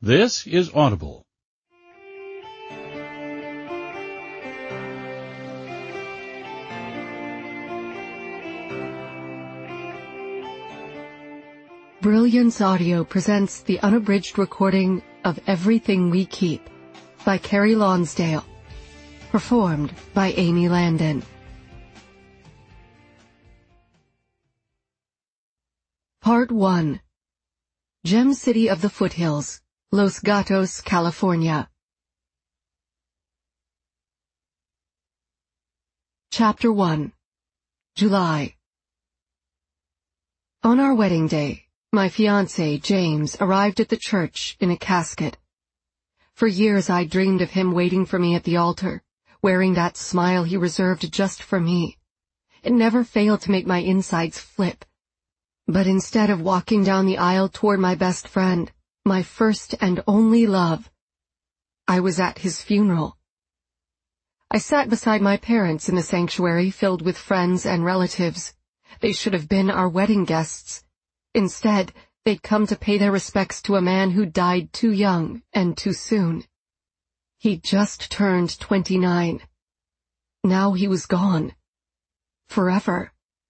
This is Audible. Brilliance Audio presents the unabridged recording of Everything We Keep by Carrie Lonsdale, performed by Amy Landon. Part 1. Gem City of the Foothills, Los Gatos, California. Chapter 1. July. On our wedding day, my fiancé, James, arrived at the church in a casket. For years I dreamed of him waiting for me at the altar, wearing that smile he reserved just for me. It never failed to make my insides flip. But instead of walking down the aisle toward my best friend, my first and only love, I was at his funeral. I sat beside my parents in the sanctuary filled with friends and relatives. They should have been our wedding guests. Instead, they'd come to pay their respects to a man who died too young and too soon. He'd just turned 29. Now he was gone. Forever.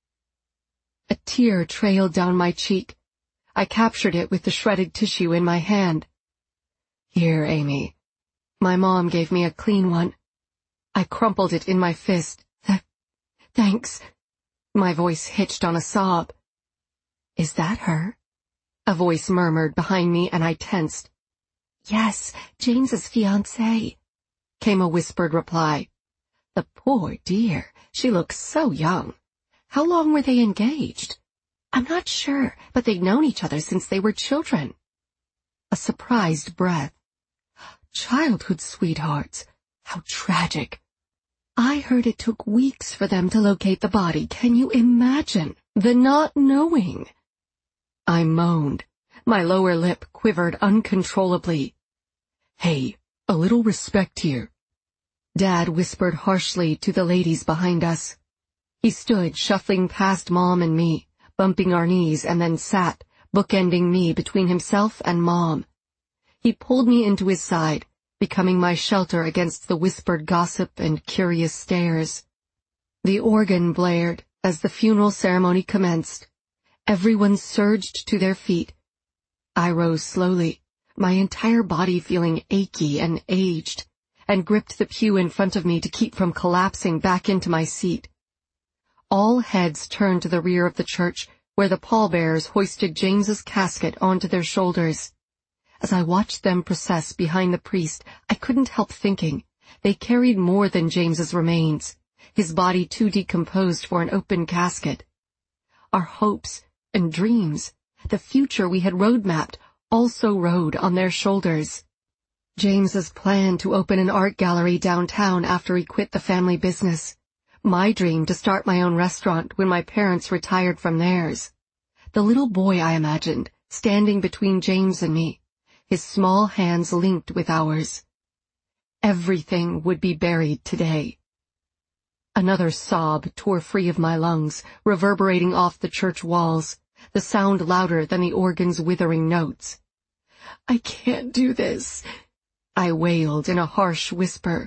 A tear trailed down my cheek. I captured it with the shredded tissue in my hand. Here, Amy. My mom gave me a clean one. I crumpled it in my fist. Thanks. My voice hitched on a sob. Is that her? A voice murmured behind me and I tensed. Yes, James's fiancée, came a whispered reply. The poor dear, she looks so young. How long were they engaged? I'm not sure, but they'd known each other since they were children. A surprised breath. Childhood sweethearts. How tragic. I heard it took weeks for them to locate the body. Can you imagine the not knowing? I moaned. My lower lip quivered uncontrollably. Hey, a little respect here. Dad whispered harshly to the ladies behind us. He stood shuffling past Mom and me, bumping our knees, and then sat, bookending me between himself and Mom. He pulled me into his side, becoming my shelter against the whispered gossip and curious stares. The organ blared as the funeral ceremony commenced. Everyone surged to their feet. I rose slowly, my entire body feeling achy and aged, and gripped the pew in front of me to keep from collapsing back into my seat. All heads turned to the rear of the church, where the pallbearers hoisted James's casket onto their shoulders. As I watched them process behind the priest, I couldn't help thinking they carried more than James's remains, his body too decomposed for an open casket. Our hopes and dreams, the future we had road-mapped, also rode on their shoulders. James's plan to open an art gallery downtown after he quit the family business. My dream to start my own restaurant when my parents retired from theirs. The little boy I imagined, standing between James and me, his small hands linked with ours. Everything would be buried today. Another sob tore free of my lungs, reverberating off the church walls, the sound louder than the organ's withering notes. I can't do this, I wailed in a harsh whisper.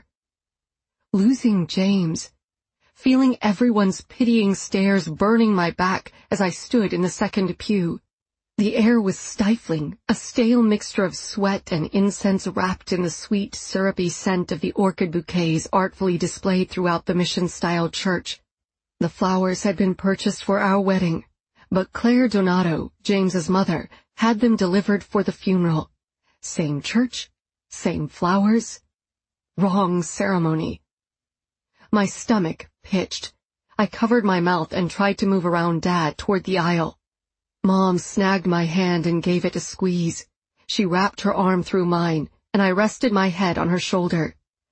Losing James, feeling everyone's pitying stares burning my back as I stood in the second pew. The air was stifling, a stale mixture of sweat and incense wrapped in the sweet, syrupy scent of the orchid bouquets artfully displayed throughout the mission-style church. The flowers had been purchased for our wedding, but Claire Donato, James's mother, had them delivered for the funeral. Same church, same flowers, wrong ceremony. My stomach pitched. I covered my mouth and tried to move around Dad toward the aisle. Mom snagged my hand and gave it a squeeze. She wrapped her arm through mine, and I rested my head on her shoulder.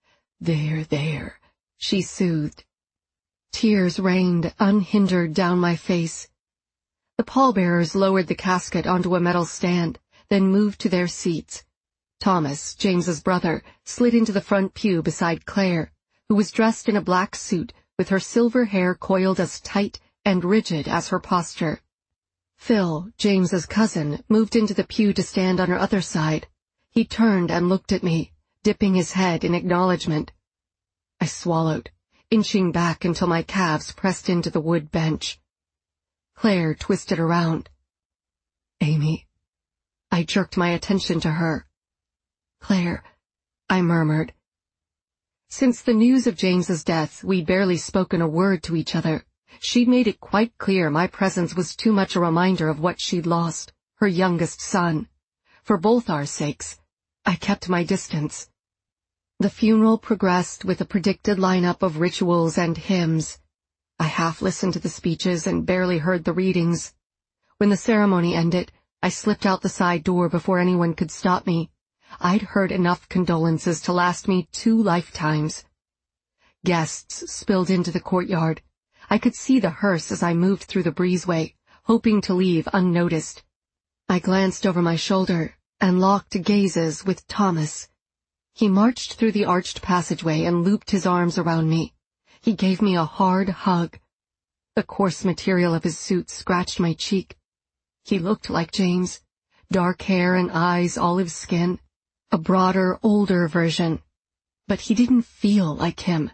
There, she soothed. Tears rained unhindered down my face. The pallbearers lowered the casket onto a metal stand, then moved to their seats. Thomas, James's brother, slid into the front pew beside Claire, who was dressed in a black suit with her silver hair coiled as tight and rigid as her posture. Phil, James's cousin, moved into the pew to stand on her other side. He turned and looked at me, dipping his head in acknowledgement. I swallowed, inching back until my calves pressed into the wood bench. Claire twisted around. Amy. I jerked my attention to her. Claire, I murmured. Since the news of James's death, we'd barely spoken a word to each other. She'd made it quite clear my presence was too much a reminder of what she'd lost, her youngest son. For both our sakes, I kept my distance. The funeral progressed with a predicted lineup of rituals and hymns. I half listened to the speeches and barely heard the readings. When the ceremony ended, I slipped out the side door before anyone could stop me. I'd heard enough condolences to last me 2 lifetimes. Guests spilled into the courtyard. I could see the hearse as I moved through the breezeway, hoping to leave unnoticed. I glanced over my shoulder and locked gazes with Thomas. He marched through the arched passageway and looped his arms around me. He gave me a hard hug. The coarse material of his suit scratched my cheek. He looked like James. Dark hair and eyes, olive skin. A broader, older version. But he didn't feel like him.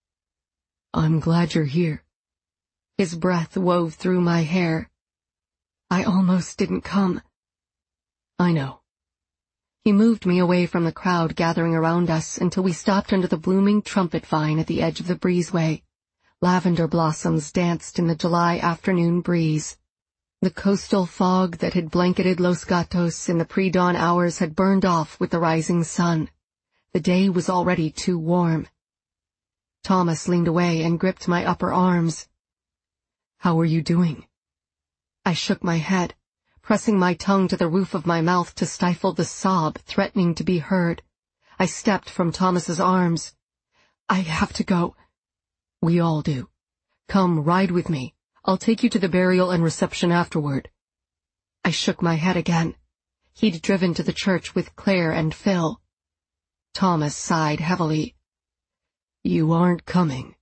I'm glad you're here. His breath wove through my hair. I almost didn't come. I know. He moved me away from the crowd gathering around us until we stopped under the blooming trumpet vine at the edge of the breezeway. Lavender blossoms danced in the July afternoon breeze. The coastal fog that had blanketed Los Gatos in the pre-dawn hours had burned off with the rising sun. The day was already too warm. Thomas leaned away and gripped my upper arms. How are you doing? I shook my head, pressing my tongue to the roof of my mouth to stifle the sob threatening to be heard. I stepped from Thomas's arms. I have to go. We all do. Come, ride with me. I'll take you to the burial and reception afterward. I shook my head again. He'd driven to the church with Claire and Phil. Thomas sighed heavily. You aren't coming.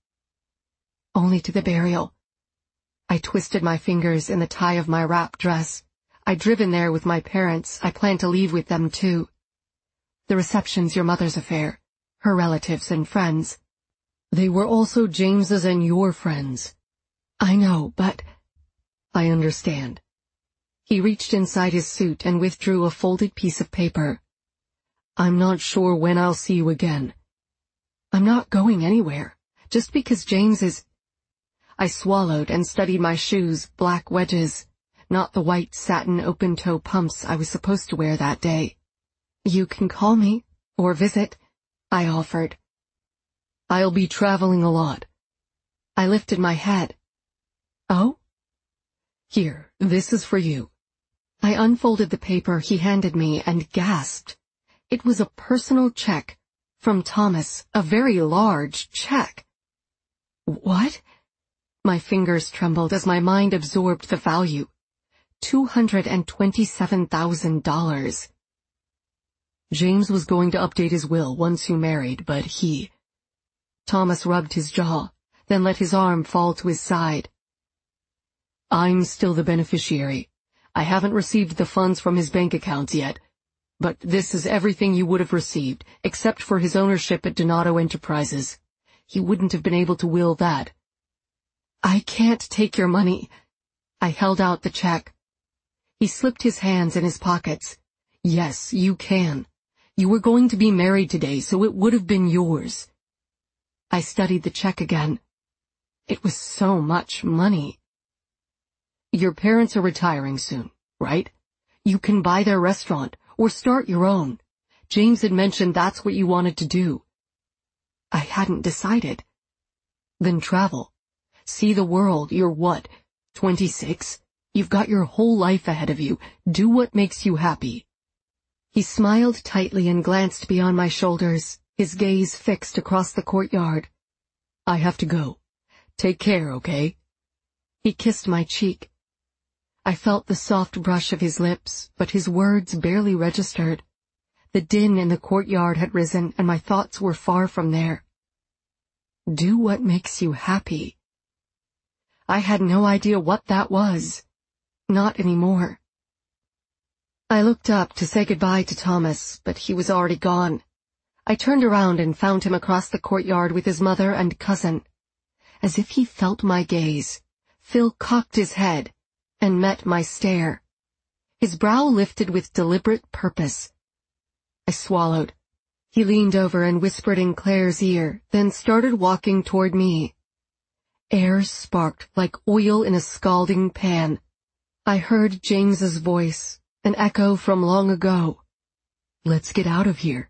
Only to the burial. I twisted my fingers in the tie of my wrap dress. I'd driven there with my parents. I planned to leave with them too. The reception's your mother's affair. Her relatives and friends. They were also James's and your friends. I know, but... I understand. He reached inside his suit and withdrew a folded piece of paper. I'm not sure when I'll see you again. I'm not going anywhere, just because James is... I swallowed and studied my shoes, black wedges, not the white satin open-toe pumps I was supposed to wear that day. You can call me, or visit, I offered. I'll be traveling a lot. I lifted my head. Oh? Here, this is for you. I unfolded the paper he handed me and gasped. It was a personal check from Thomas, a very large check. What? My fingers trembled as my mind absorbed the value. $227,000. James was going to update his will once you married, but he... Thomas rubbed his jaw, then let his arm fall to his side. I'm still the beneficiary. I haven't received the funds from his bank accounts yet, but this is everything you would have received, except for his ownership at Donato Enterprises. He wouldn't have been able to will that. I can't take your money. I held out the check. He slipped his hands in his pockets. Yes, you can. You were going to be married today, so it would have been yours. I studied the check again. It was so much money. Your parents are retiring soon, right? You can buy their restaurant or start your own. James had mentioned that's what you wanted to do. I hadn't decided. Then travel. See the world. You're what, 26? You've got your whole life ahead of you. Do what makes you happy. He smiled tightly and glanced beyond my shoulders, his gaze fixed across the courtyard. I have to go. Take care, okay? He kissed my cheek. I felt the soft brush of his lips, but his words barely registered. The din in the courtyard had risen, and my thoughts were far from there. Do what makes you happy. I had no idea what that was. Not anymore. I looked up to say goodbye to Thomas, but he was already gone. I turned around and found him across the courtyard with his mother and cousin. As if he felt my gaze, Phil cocked his head and met my stare. His brow lifted with deliberate purpose. I swallowed. He leaned over and whispered in Claire's ear, then started walking toward me. Air sparked like oil in a scalding pan. I heard James's voice, an echo from long ago. "Let's get out of here."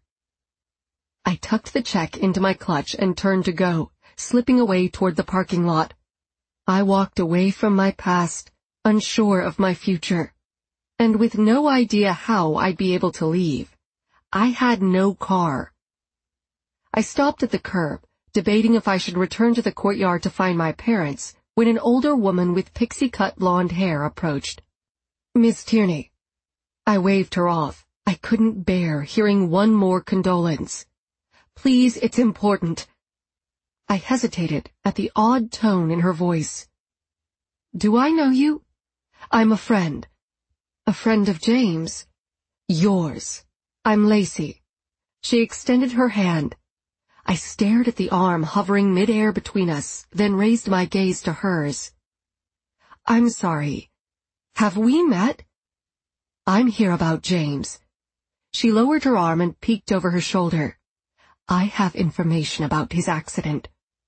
I tucked the check into my clutch and turned to go, slipping away toward the parking lot. I walked away from my past, unsure of my future, and with no idea how I'd be able to leave. I had no car. I stopped at the curb, debating if I should return to the courtyard to find my parents, when an older woman with pixie-cut blonde hair approached. "Miss Tierney." I waved her off. I couldn't bear hearing one more condolence. "Please, it's important." I hesitated at the odd tone in her voice. "Do I know you?" "I'm a friend." "A friend of James?" "Yours. I'm Lacey." She extended her hand. I stared at the arm hovering mid-air between us, then raised my gaze to hers. "I'm sorry. Have we met?" "I'm here about James." She lowered her arm and peeked over her shoulder. "I have information about his accident."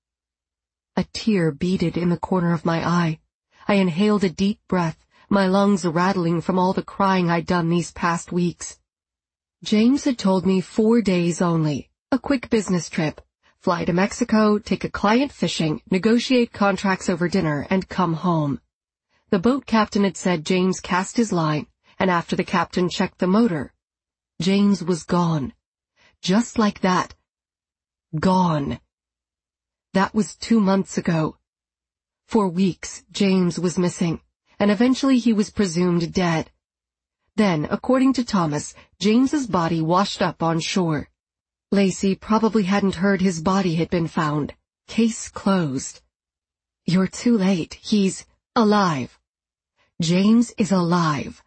A tear beaded in the corner of my eye. I inhaled a deep breath, my lungs rattling from all the crying I'd done these past weeks. James had told me 4 days only. A quick business trip. Fly to Mexico, take a client fishing, negotiate contracts over dinner, and come home. The boat captain had said James cast his line, and after the captain checked the motor, James was gone. Just like that. Gone. That was 2 months ago. For weeks, James was missing, and eventually he was presumed dead. Then, according to Thomas, James's body washed up on shore. Lacey probably hadn't heard his body had been found. Case closed. "You're too late. He's alive. James is alive."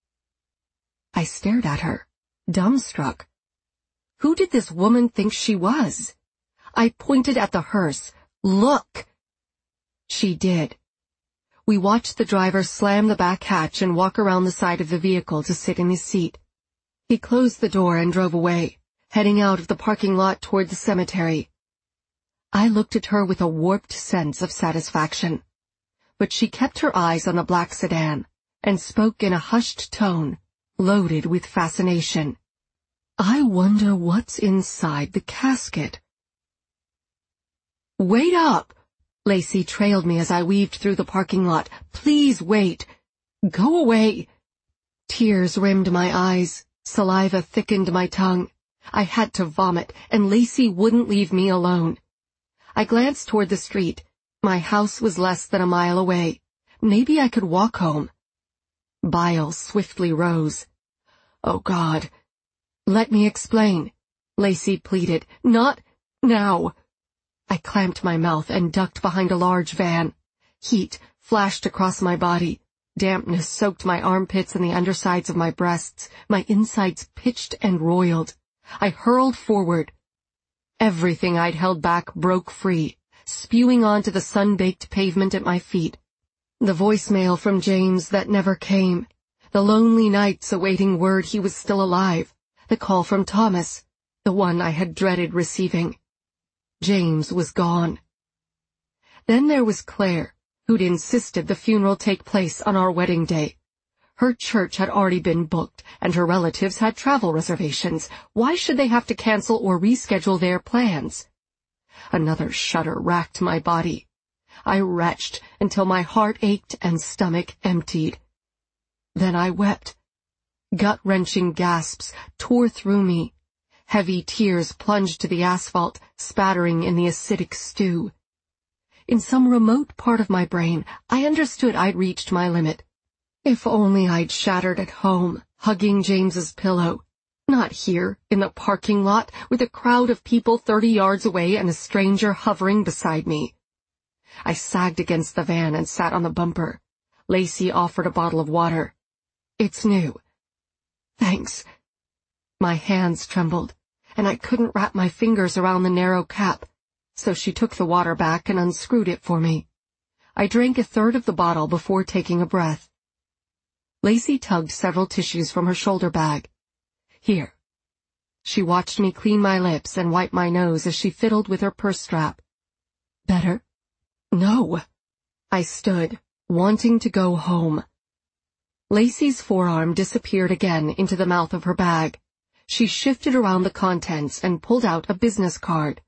I stared at her, dumbstruck. Who did this woman think she was? I pointed at the hearse. "Look!" She did. We watched the driver slam the back hatch and walk around the side of the vehicle to sit in his seat. He closed the door and drove away, heading out of the parking lot toward the cemetery. I looked at her with a warped sense of satisfaction, but she kept her eyes on the black sedan and spoke in a hushed tone, loaded with fascination. "I wonder what's inside the casket." "Wait up!" Lacey trailed me as I weaved through the parking lot. "Please wait. Go away." Tears rimmed my eyes. Saliva thickened my tongue. I had to vomit, and Lacey wouldn't leave me alone. I glanced toward the street. My house was less than a mile away. Maybe I could walk home. Bile swiftly rose. "Oh, God." "Let me explain," Lacey pleaded. "Not now." I clamped my mouth and ducked behind a large van. Heat flashed across my body. Dampness soaked my armpits and the undersides of my breasts. My insides pitched and roiled. I hurled forward. Everything I'd held back broke free, spewing onto the sun-baked pavement at my feet. The voicemail from James that never came. The lonely nights awaiting word he was still alive. The call from Thomas, the one I had dreaded receiving. James was gone. Then there was Claire, who'd insisted the funeral take place on our wedding day. Her church had already been booked, and her relatives had travel reservations. Why should they have to cancel or reschedule their plans? Another shudder racked my body. I retched until my heart ached and stomach emptied. Then I wept. Gut-wrenching gasps tore through me. Heavy tears plunged to the asphalt, spattering in the acidic stew. In some remote part of my brain, I understood I'd reached my limit. If only I'd shattered at home, hugging James's pillow. Not here, in the parking lot, with a crowd of people 30 yards away and a stranger hovering beside me. I sagged against the van and sat on the bumper. Lacey offered a bottle of water. "It's new." Thanks. My hands trembled, and I couldn't wrap my fingers around the narrow cap, so she took the water back and unscrewed it for me. I drank a third of the bottle before taking a breath. Lacey tugged several tissues from her shoulder bag. Here. She watched me clean my lips and wipe my nose as she fiddled with her purse strap. Better? No. I stood, wanting to go home. Lacey's forearm disappeared again into the mouth of her bag. She shifted around the contents and pulled out a business card.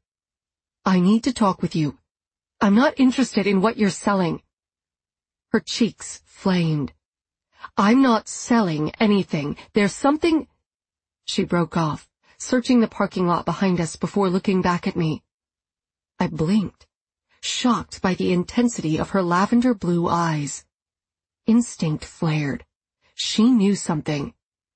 I need to talk with you. I'm not interested in what you're selling. Her cheeks flamed. I'm not selling anything. There's something... She broke off, searching the parking lot behind us before looking back at me. I blinked, shocked by the intensity of her lavender blue eyes. Instinct flared. She knew something.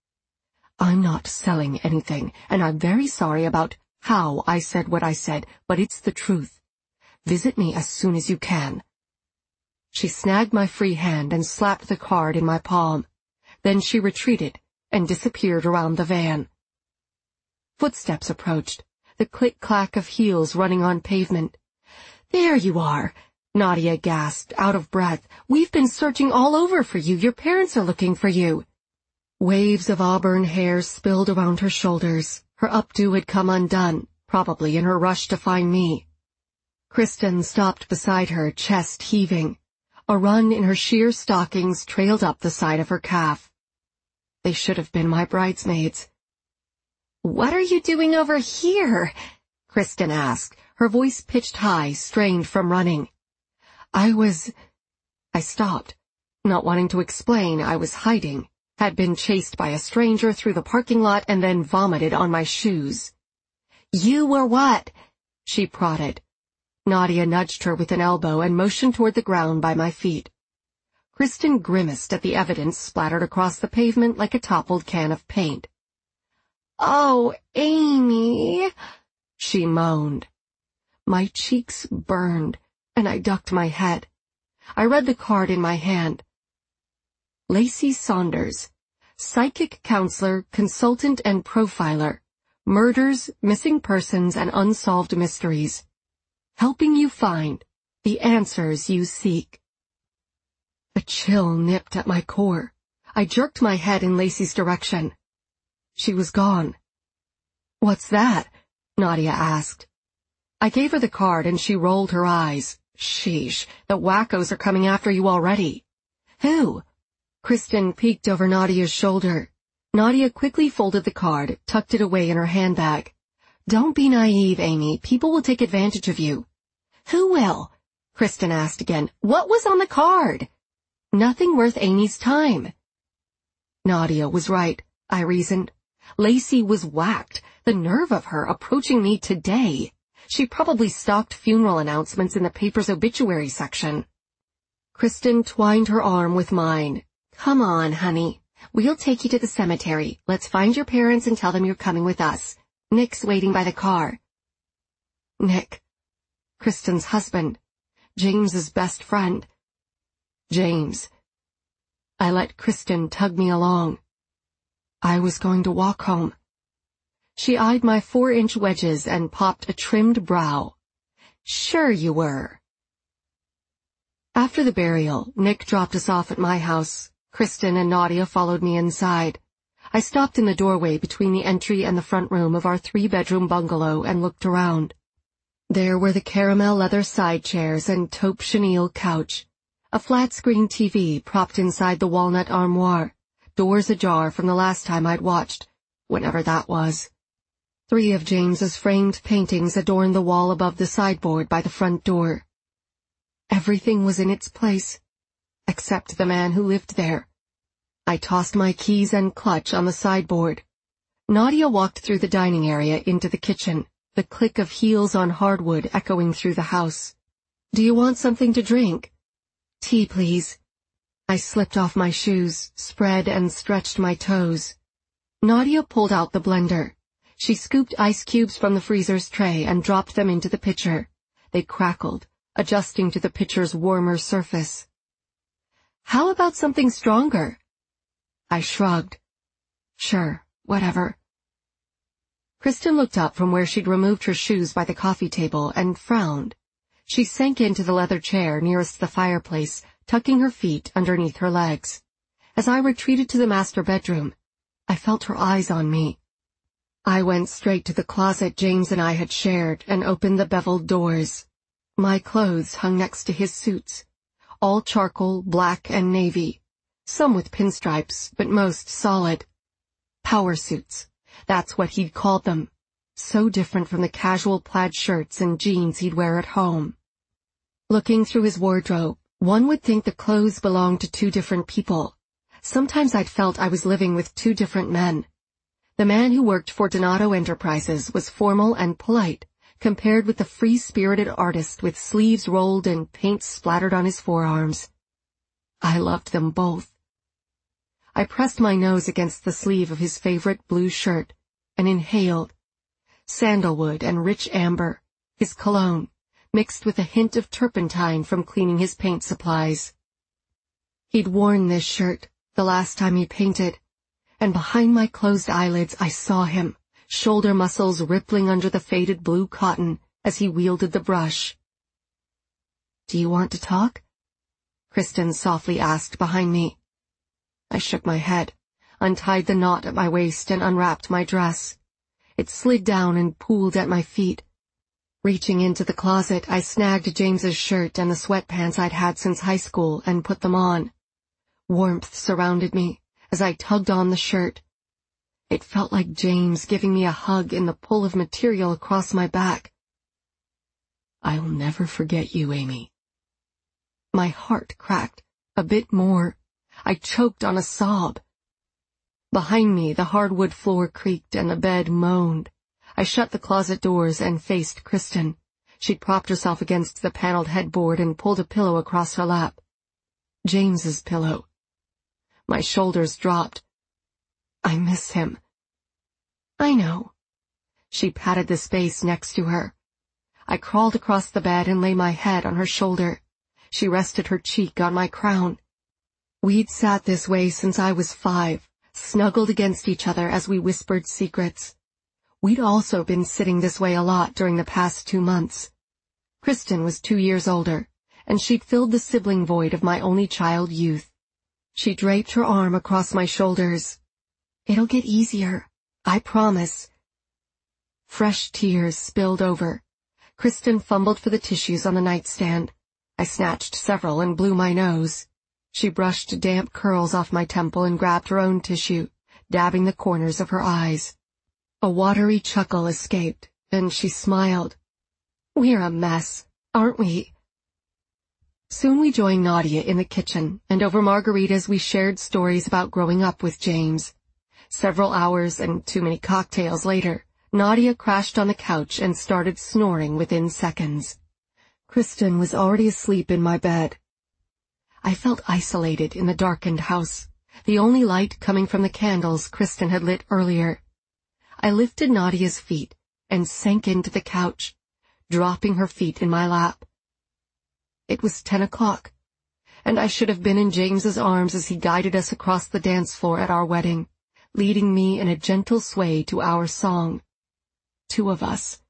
I'm not selling anything, and I'm very sorry about how I said what I said, but it's the truth. Visit me as soon as you can. She snagged my free hand and slapped the card in my palm. Then she retreated and disappeared around the van. Footsteps approached, the click-clack of heels running on pavement. There you are, Nadia gasped, out of breath. We've been searching all over for you. Your parents are looking for you. Waves of auburn hair spilled around her shoulders. Her updo had come undone, probably in her rush to find me. Kristen stopped beside her, chest heaving. A run in her sheer stockings trailed up the side of her calf. They should have been my bridesmaids. What are you doing over here? Kristen asked, her voice pitched high, strained from running. I stopped, not wanting to explain. I was hiding, had been chased by a stranger through the parking lot and then vomited on my shoes. You were what? She prodded. Nadia nudged her with an elbow and motioned toward the ground by my feet. Kristen grimaced at the evidence splattered across the pavement like a toppled can of paint. Oh, Amy, she moaned. My cheeks burned, and I ducked my head. I read the card in my hand. Lacey Saunders, psychic counselor, consultant and profiler. Murders, missing persons, and unsolved mysteries. Helping you find the answers you seek. A chill nipped at my core. I jerked my head in Lacey's direction. She was gone. What's that? Nadia asked. I gave her the card and she rolled her eyes. Sheesh, the wackos are coming after you already. Who? Kristen peeked over Nadia's shoulder. Nadia quickly folded the card, tucked it away in her handbag. Don't be naive, Amy. People will take advantage of you. Who will? Kristen asked again. What was on the card? Nothing worth Amy's time. Nadia was right, I reasoned. Lacey was whacked. The nerve of her approaching me today. She probably stalked funeral announcements in the paper's obituary section. Kristen twined her arm with mine. Come on, honey. We'll take you to the cemetery. Let's find your parents and tell them you're coming with us. Nick's waiting by the car. Nick. Kristen's husband. James's best friend. James. I let Kristen tug me along. I was going to walk home. She eyed my 4-inch wedges and popped a trimmed brow. Sure you were. After the burial, Nick dropped us off at my house. Kristen and Nadia followed me inside. I stopped in the doorway between the entry and the front room of our 3-bedroom bungalow and looked around. There were the caramel leather side chairs and taupe chenille couch, a flat-screen TV propped inside the walnut armoire, doors ajar from the last time I'd watched, whenever that was. 3 of James's framed paintings adorned the wall above the sideboard by the front door. Everything was in its place, except the man who lived there. I tossed my keys and clutch on the sideboard. Nadia walked through the dining area into the kitchen, the click of heels on hardwood echoing through the house. Do you want something to drink? Tea, please. I slipped off my shoes, spread and stretched my toes. Nadia pulled out the blender. She scooped ice cubes from the freezer's tray and dropped them into the pitcher. They crackled, adjusting to the pitcher's warmer surface. How about something stronger? I shrugged. Sure, whatever. Kristen looked up from where she'd removed her shoes by the coffee table and frowned. She sank into the leather chair nearest the fireplace, tucking her feet underneath her legs. As I retreated to the master bedroom, I felt her eyes on me. I went straight to the closet James and I had shared and opened the beveled doors. My clothes hung next to his suits, all charcoal, black, and navy, some with pinstripes, but most solid. Power suits, that's what he'd called them, so different from the casual plaid shirts and jeans he'd wear at home. Looking through his wardrobe, one would think the clothes belonged to two different people. Sometimes I'd felt I was living with two different men. The man who worked for Donato Enterprises was formal and polite, compared with the free-spirited artist with sleeves rolled and paint splattered on his forearms. I loved them both. I pressed my nose against the sleeve of his favorite blue shirt and inhaled. Sandalwood and rich amber, his cologne, mixed with a hint of turpentine from cleaning his paint supplies. He'd worn this shirt the last time he painted, and behind my closed eyelids I saw him, shoulder muscles rippling under the faded blue cotton as he wielded the brush. "Do you want to talk?" Kristen softly asked behind me. I shook my head, untied the knot at my waist and unwrapped my dress. It slid down and pooled at my feet. Reaching into the closet, I snagged James's shirt and the sweatpants I'd had since high school and put them on. Warmth surrounded me as I tugged on the shirt. It felt like James giving me a hug in the pull of material across my back. "I'll never forget you, Amy." My heart cracked, a bit more. I choked on a sob. Behind me, the hardwood floor creaked and the bed moaned. I shut the closet doors and faced Kristen. She'd propped herself against the paneled headboard and pulled a pillow across her lap. James's pillow. My shoulders dropped. "I miss him." "I know." She patted the space next to her. I crawled across the bed and lay my head on her shoulder. She rested her cheek on my crown. We'd sat this way since I was 5, snuggled against each other as we whispered secrets. We'd also been sitting this way a lot during the past 2 months. Kristen was 2 years older, and she'd filled the sibling void of my only child youth. She draped her arm across my shoulders. "It'll get easier, I promise." Fresh tears spilled over. Kristen fumbled for the tissues on the nightstand. I snatched several and blew my nose. She brushed damp curls off my temple and grabbed her own tissue, dabbing the corners of her eyes. A watery chuckle escaped, and she smiled. "We're a mess, aren't we?" Soon we joined Nadia in the kitchen, and over margaritas we shared stories about growing up with James. Several hours and too many cocktails later, Nadia crashed on the couch and started snoring within seconds. Kristen was already asleep in my bed. I felt isolated in the darkened house, the only light coming from the candles Kristen had lit earlier. I lifted Nadia's feet and sank into the couch, dropping her feet in my lap. It was 10 o'clock, and I should have been in James's arms as he guided us across the dance floor at our wedding, leading me in a gentle sway to our song. 2 of us.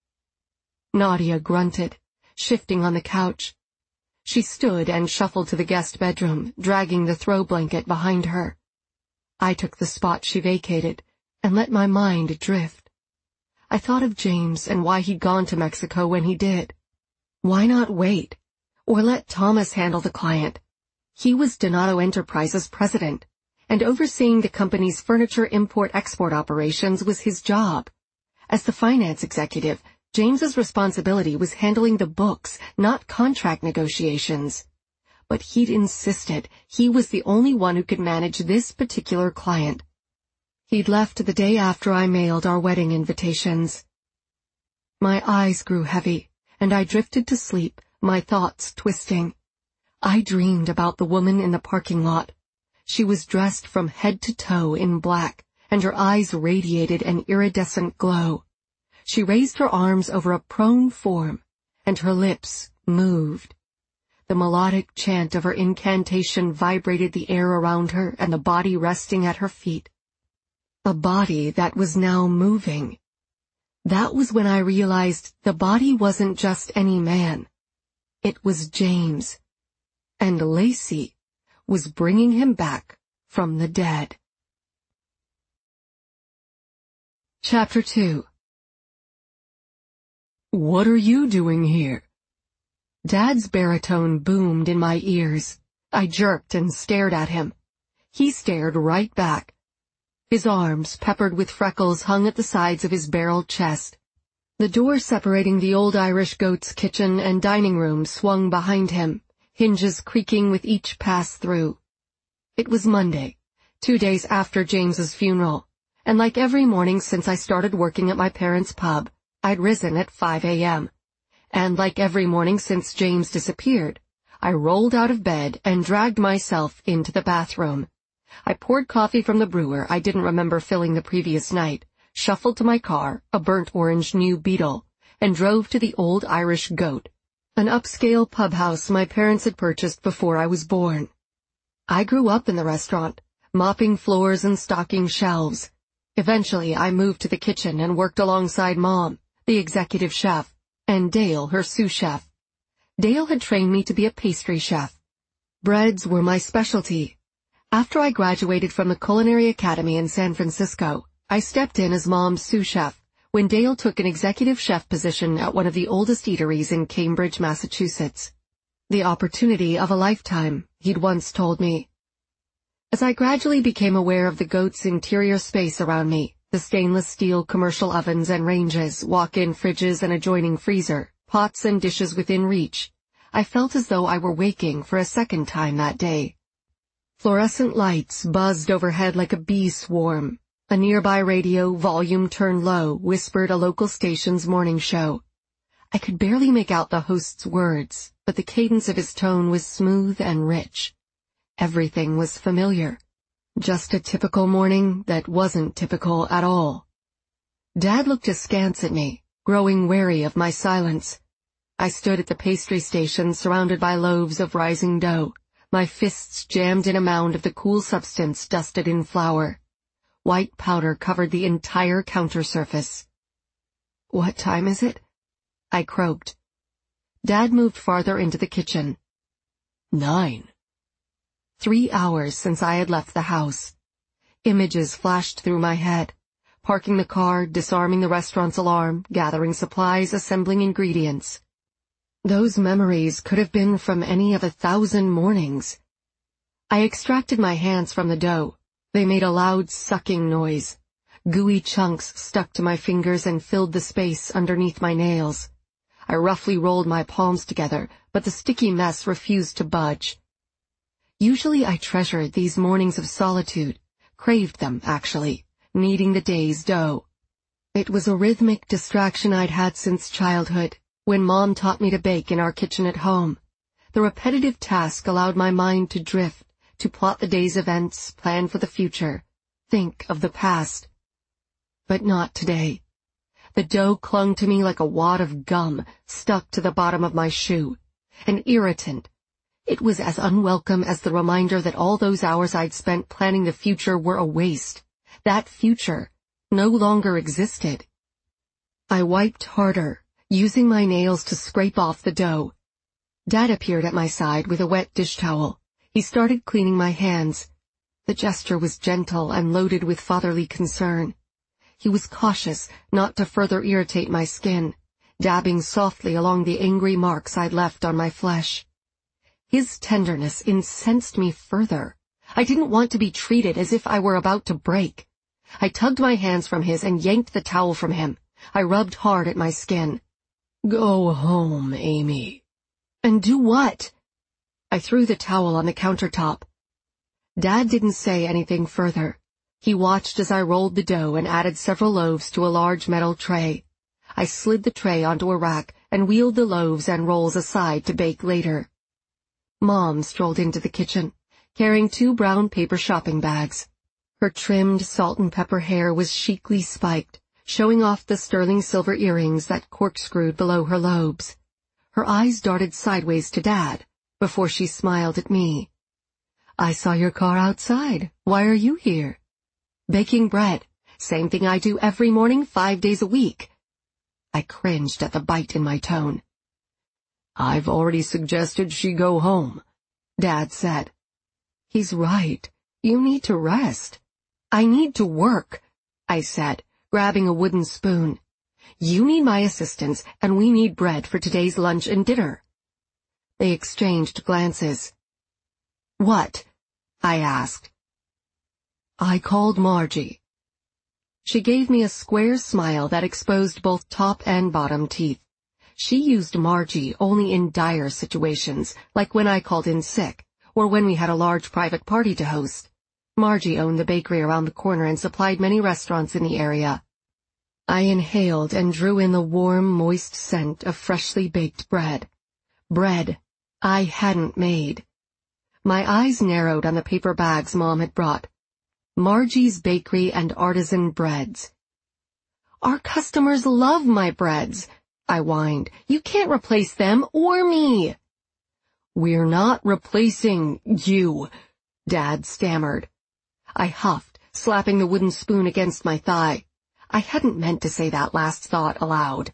Nadia grunted, shifting on the couch. She stood and shuffled to the guest bedroom, dragging the throw blanket behind her. I took the spot she vacated and let my mind drift. I thought of James and why he'd gone to Mexico when he did. Why not wait? Or let Thomas handle the client? He was Donato Enterprises' president, and overseeing the company's furniture import-export operations was his job. As the finance executive, James's responsibility was handling the books, not contract negotiations. But he'd insisted he was the only one who could manage this particular client. He'd left the day after I mailed our wedding invitations. My eyes grew heavy, and I drifted to sleep, my thoughts twisting. I dreamed about the woman in the parking lot. She was dressed from head to toe in black, and her eyes radiated an iridescent glow. She raised her arms over a prone form, and her lips moved. The melodic chant of her incantation vibrated the air around her and the body resting at her feet. A body that was now moving. That was when I realized the body wasn't just any man. It was James. And Lacey was bringing him back from the dead. Chapter 2. "What are you doing here?" Dad's baritone boomed in my ears. I jerked and stared at him. He stared right back. His arms, peppered with freckles, hung at the sides of his barreled chest. The door separating the Old Irish Goat's kitchen and dining room swung behind him, hinges creaking with each pass-through. It was Monday, 2 days after James's funeral, and like every morning since I started working at my parents' pub, I'd risen at 5 a.m. And like every morning since James disappeared, I rolled out of bed and dragged myself into the bathroom. I poured coffee from the brewer I didn't remember filling the previous night, shuffled to my car, a burnt orange new Beetle, and drove to the Old Irish Goat, an upscale pub house my parents had purchased before I was born. I grew up in the restaurant, mopping floors and stocking shelves. Eventually I moved to the kitchen and worked alongside Mom, the executive chef, and Dale, her sous chef. Dale had trained me to be a pastry chef. Breads were my specialty. After I graduated from the Culinary Academy in San Francisco, I stepped in as Mom's sous chef when Dale took an executive chef position at one of the oldest eateries in Cambridge, Massachusetts. The opportunity of a lifetime, he'd once told me. As I gradually became aware of the Goat's interior space around me, the stainless steel commercial ovens and ranges, walk-in fridges and adjoining freezer, pots and dishes within reach, I felt as though I were waking for a second time that day. Fluorescent lights buzzed overhead like a bee swarm. A nearby radio, volume turned low, whispered a local station's morning show. I could barely make out the host's words, but the cadence of his tone was smooth and rich. Everything was familiar. Just a typical morning that wasn't typical at all. Dad looked askance at me, growing wary of my silence. I stood at the pastry station surrounded by loaves of rising dough, my fists jammed in a mound of the cool substance dusted in flour. White powder covered the entire counter surface. "What time is it?" I croaked. Dad moved farther into the kitchen. 9. 3 hours since I had left the house. Images flashed through my head. Parking the car, disarming the restaurant's alarm, gathering supplies, assembling ingredients. Those memories could have been from any of 1,000 mornings. I extracted my hands from the dough. They made a loud sucking noise. Gooey chunks stuck to my fingers and filled the space underneath my nails. I roughly rolled my palms together, but the sticky mess refused to budge. Usually I treasured these mornings of solitude, craved them, actually, kneading the day's dough. It was a rhythmic distraction I'd had since childhood, when Mom taught me to bake in our kitchen at home. The repetitive task allowed my mind to drift, to plot the day's events, plan for the future, think of the past. But not today. The dough clung to me like a wad of gum stuck to the bottom of my shoe. An irritant. It was as unwelcome as the reminder that all those hours I'd spent planning the future were a waste. That future no longer existed. I wiped harder, using my nails to scrape off the dough. Dad appeared at my side with a wet dish towel. He started cleaning my hands. The gesture was gentle and loaded with fatherly concern. He was cautious not to further irritate my skin, dabbing softly along the angry marks I'd left on my flesh. His tenderness incensed me further. I didn't want to be treated as if I were about to break. I tugged my hands from his and yanked the towel from him. I rubbed hard at my skin. "Go home, Amy." "And do what?" I threw the towel on the countertop. Dad didn't say anything further. He watched as I rolled the dough and added several loaves to a large metal tray. I slid the tray onto a rack and wheeled the loaves and rolls aside to bake later. Mom strolled into the kitchen, carrying 2 brown paper shopping bags. Her trimmed salt and pepper hair was chicly spiked, showing off the sterling silver earrings that corkscrewed below her lobes. Her eyes darted sideways to Dad, before she smiled at me. "I saw your car outside. Why are you here?" "Baking bread. Same thing I do every morning, 5 days a week. I cringed at the bite in my tone. I've already suggested she go home, Dad said. He's right. You need to rest. I need to work, I said, grabbing a wooden spoon. You need my assistance, and we need bread for today's lunch and dinner. They exchanged glances. What? I asked. I called Margie. She gave me a square smile that exposed both top and bottom teeth. She used Margie only in dire situations, like when I called in sick, or when we had a large private party to host. Margie owned the bakery around the corner and supplied many restaurants in the area. I inhaled and drew in the warm, moist scent of freshly baked bread. Bread I hadn't made. My eyes narrowed on the paper bags Mom had brought. Margie's Bakery and Artisan Breads. Our customers love my breads, I whined. You can't replace them or me. We're not replacing you, Dad stammered. I huffed, slapping the wooden spoon against my thigh. I hadn't meant to say that last thought aloud.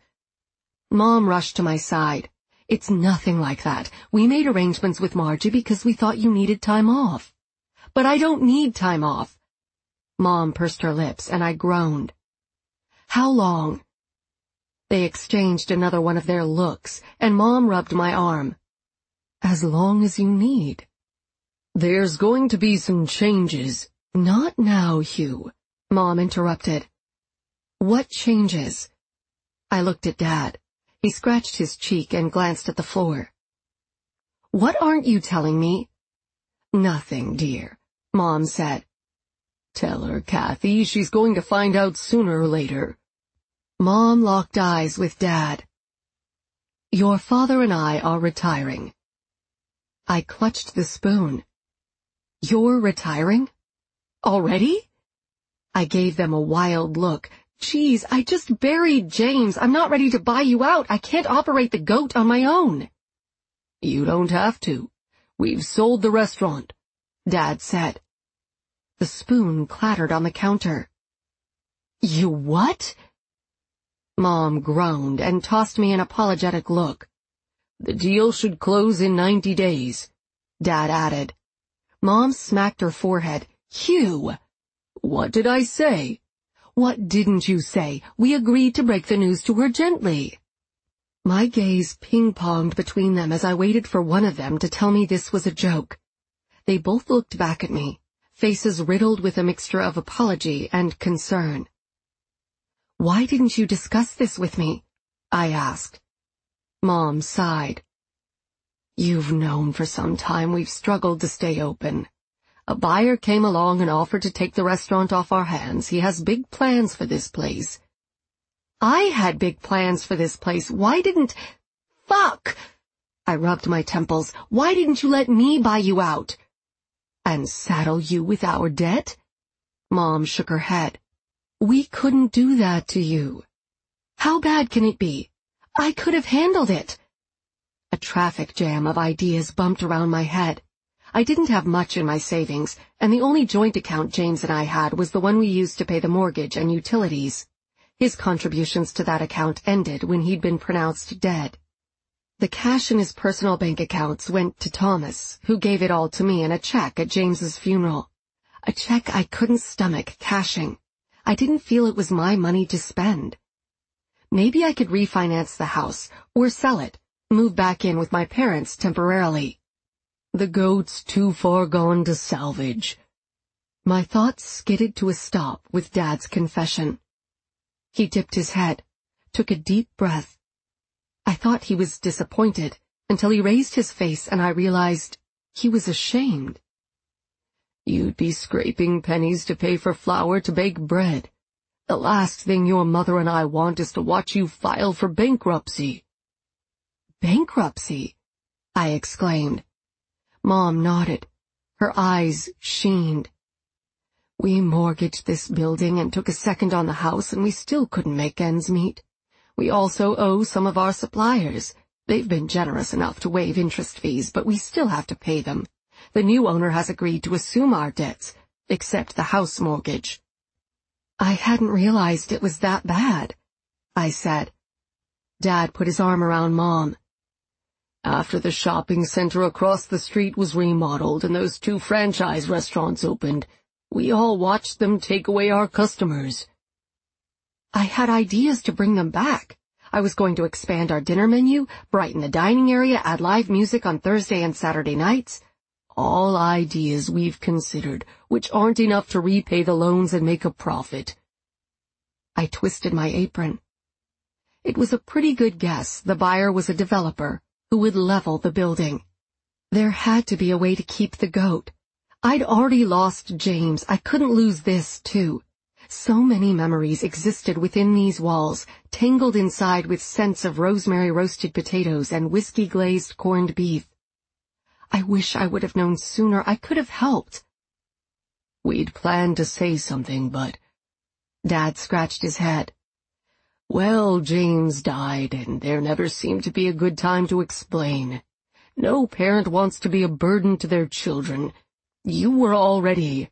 Mom rushed to my side. It's nothing like that. We made arrangements with Margie because we thought you needed time off. But I don't need time off. Mom pursed her lips, and I groaned. How long? They exchanged another one of their looks, and Mom rubbed my arm. As long as you need. There's going to be some changes. Not now, Hugh, Mom interrupted. What changes? I looked at Dad. He scratched his cheek and glanced at the floor. What aren't you telling me? Nothing, dear, Mom said. Tell her, Kathy, she's going to find out sooner or later. Mom locked eyes with Dad. Your father and I are retiring. I clutched the spoon. You're retiring? Already? I gave them a wild look. Geez, I just buried James. I'm not ready to buy you out. I can't operate the goat on my own. You don't have to. We've sold the restaurant, Dad said. The spoon clattered on the counter. You what? Mom groaned and tossed me an apologetic look. The deal should close in 90 days, Dad added. Mom smacked her forehead. Hugh! What did I say? What didn't you say? We agreed to break the news to her gently. My gaze ping-ponged between them as I waited for one of them to tell me this was a joke. They both looked back at me, faces riddled with a mixture of apology and concern. Why didn't you discuss this with me? I asked. Mom sighed. You've known for some time we've struggled to stay open. A buyer came along and offered to take the restaurant off our hands. He has big plans for this place. I had big plans for this place. Why didn't... Fuck! I rubbed my temples. Why didn't you let me buy you out? And saddle you with our debt? Mom shook her head. We couldn't do that to you. How bad can it be? I could have handled it. A traffic jam of ideas bumped around my head. I didn't have much in my savings, and the only joint account James and I had was the one we used to pay the mortgage and utilities. His contributions to that account ended when he'd been pronounced dead. The cash in his personal bank accounts went to Thomas, who gave it all to me in a check at James's funeral. A check I couldn't stomach cashing. I didn't feel it was my money to spend. Maybe I could refinance the house, or sell it, move back in with my parents temporarily. The goat's too far gone to salvage. My thoughts skidded to a stop with Dad's confession. He dipped his head, took a deep breath. I thought he was disappointed until he raised his face and I realized he was ashamed. You'd be scraping pennies to pay for flour to bake bread. The last thing your mother and I want is to watch you file for bankruptcy. Bankruptcy? I exclaimed. Mom nodded. Her eyes sheened. We mortgaged this building and took a second on the house, and we still couldn't make ends meet. We also owe some of our suppliers. They've been generous enough to waive interest fees, but we still have to pay them. The new owner has agreed to assume our debts, except the house mortgage. I hadn't realized it was that bad, I said. Dad put his arm around Mom. After the shopping center across the street was remodeled and those 2 franchise restaurants opened, we all watched them take away our customers. I had ideas to bring them back. I was going to expand our dinner menu, brighten the dining area, add live music on Thursday and Saturday nights. All ideas we've considered, which aren't enough to repay the loans and make a profit. I twisted my apron. It was a pretty good guess the buyer was a developer who would level the building. There had to be a way to keep the goat. I'd already lost James. I couldn't lose this, too. So many memories existed within these walls, tangled inside with scents of rosemary roasted potatoes and whiskey-glazed corned beef. I wish I would have known sooner. I could have helped. We'd planned to say something, but... Dad scratched his head. Well, James died, and there never seemed to be a good time to explain. No parent wants to be a burden to their children. You were already...